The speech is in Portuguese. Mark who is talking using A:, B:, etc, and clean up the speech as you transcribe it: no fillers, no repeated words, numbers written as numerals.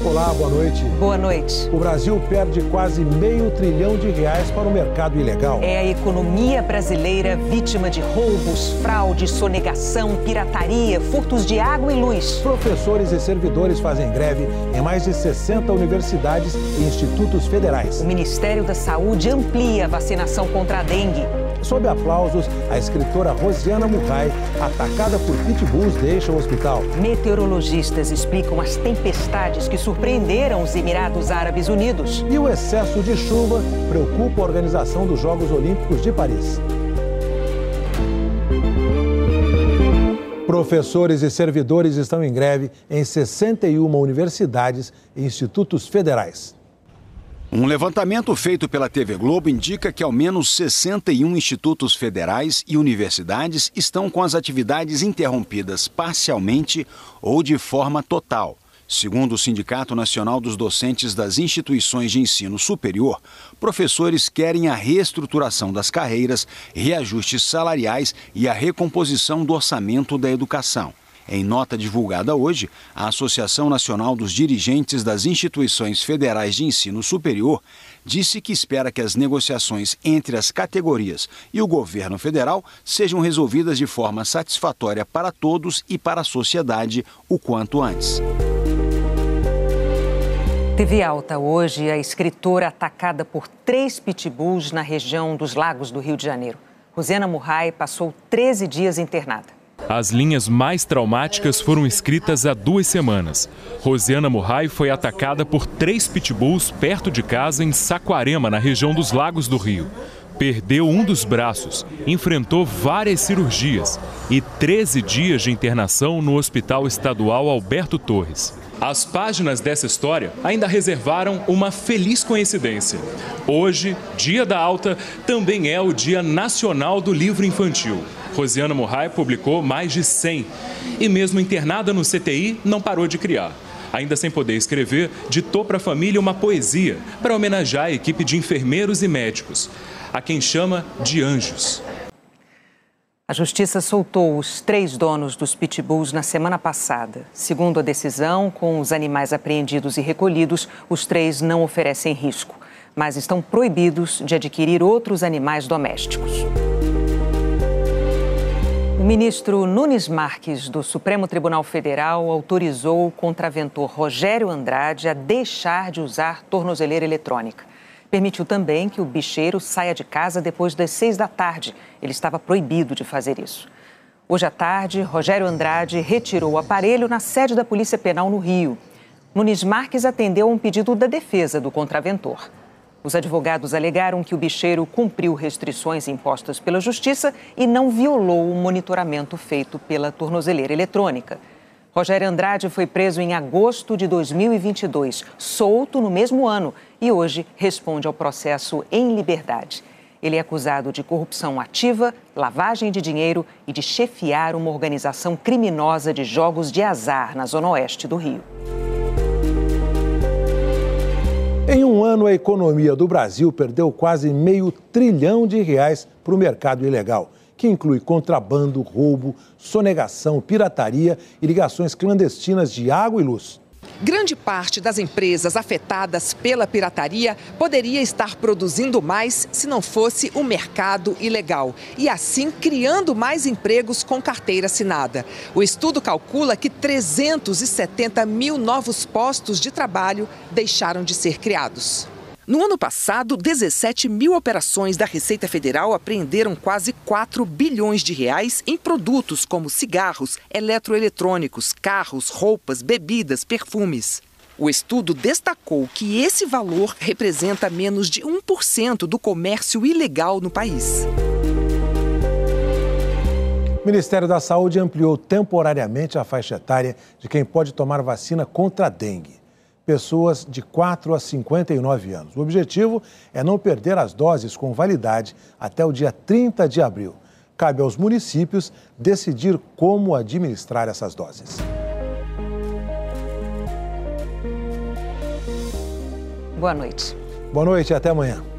A: Olá, boa noite.
B: Boa noite.
A: O Brasil perde quase R$500 bilhão para o mercado ilegal.
B: É a economia brasileira vítima de roubos, fraude, sonegação, pirataria, furtos de água e luz.
A: Professores e servidores fazem greve em mais de 60 universidades e institutos federais.
B: O Ministério da Saúde amplia a vacinação contra a dengue.
A: Sob aplausos, a escritora Rosiana Murray, atacada por pitbulls, deixa o hospital.
B: Meteorologistas explicam as tempestades que surpreenderam os Emirados Árabes Unidos.
A: E o excesso de chuva preocupa a organização dos Jogos Olímpicos de Paris. Professores e servidores estão em greve em 61 universidades e institutos federais.
C: Um levantamento feito pela TV Globo indica que ao menos 61 institutos federais e universidades estão com as atividades interrompidas parcialmente ou de forma total. Segundo o Sindicato Nacional dos Docentes das Instituições de Ensino Superior, professores querem a reestruturação das carreiras, reajustes salariais e a recomposição do orçamento da educação. Em nota divulgada hoje, a Associação Nacional dos Dirigentes das Instituições Federais de Ensino Superior disse que espera que as negociações entre as categorias e o governo federal sejam resolvidas de forma satisfatória para todos e para a sociedade o quanto antes.
B: Teve alta hoje a escritora atacada por 3 pitbulls na região dos Lagos do Rio de Janeiro. Rosiana Murray passou 13 dias internada.
D: As linhas mais traumáticas foram escritas há 2 semanas. Rosiana Murray foi atacada por 3 pitbulls perto de casa em Saquarema, na região dos Lagos do Rio. Perdeu um dos braços, enfrentou várias cirurgias e 13 dias de internação no Hospital Estadual Alberto Torres. As páginas dessa história ainda reservaram uma feliz coincidência. Hoje, dia da alta, também é o Dia Nacional do Livro Infantil. Rosiana Murray publicou mais de 100 e mesmo internada no CTI não parou de criar. Ainda sem poder escrever, ditou para a família uma poesia para homenagear a equipe de enfermeiros e médicos, a quem chama de anjos.
B: A Justiça soltou os 3 donos dos pitbulls na semana passada. Segundo a decisão, com os animais apreendidos e recolhidos, os 3 não oferecem risco, mas estão proibidos de adquirir outros animais domésticos. O ministro Nunes Marques, do Supremo Tribunal Federal, autorizou o contraventor Rogério Andrade a deixar de usar tornozeleira eletrônica. Permitiu também que o bicheiro saia de casa depois das 6 da tarde. Ele estava proibido de fazer isso. Hoje à tarde, Rogério Andrade retirou o aparelho na sede da Polícia Penal no Rio. Nunes Marques atendeu a um pedido da defesa do contraventor. Os advogados alegaram que o bicheiro cumpriu restrições impostas pela Justiça e não violou o monitoramento feito pela tornozeleira eletrônica. Rogério Andrade foi preso em agosto de 2022, solto no mesmo ano e hoje responde ao processo em liberdade. Ele é acusado de corrupção ativa, lavagem de dinheiro e de chefiar uma organização criminosa de jogos de azar na zona oeste do Rio.
A: Em um ano, a economia do Brasil perdeu quase R$500 bilhão para o mercado ilegal, que inclui contrabando, roubo, sonegação, pirataria e ligações clandestinas de água e luz.
E: Grande parte das empresas afetadas pela pirataria poderia estar produzindo mais se não fosse o mercado ilegal e, assim, criando mais empregos com carteira assinada. O estudo calcula que 370 mil novos postos de trabalho deixaram de ser criados. No ano passado, 17 mil operações da Receita Federal apreenderam quase R$4 bilhões em produtos como cigarros, eletroeletrônicos, carros, roupas, bebidas, perfumes. O estudo destacou que esse valor representa menos de 1% do comércio ilegal no país.
A: O Ministério da Saúde ampliou temporariamente a faixa etária de quem pode tomar vacina contra a dengue. Pessoas de 4 a 59 anos. O objetivo é não perder as doses com validade até o dia 30 de abril. Cabe aos municípios decidir como administrar essas doses.
B: Boa noite.
A: Boa noite e até amanhã.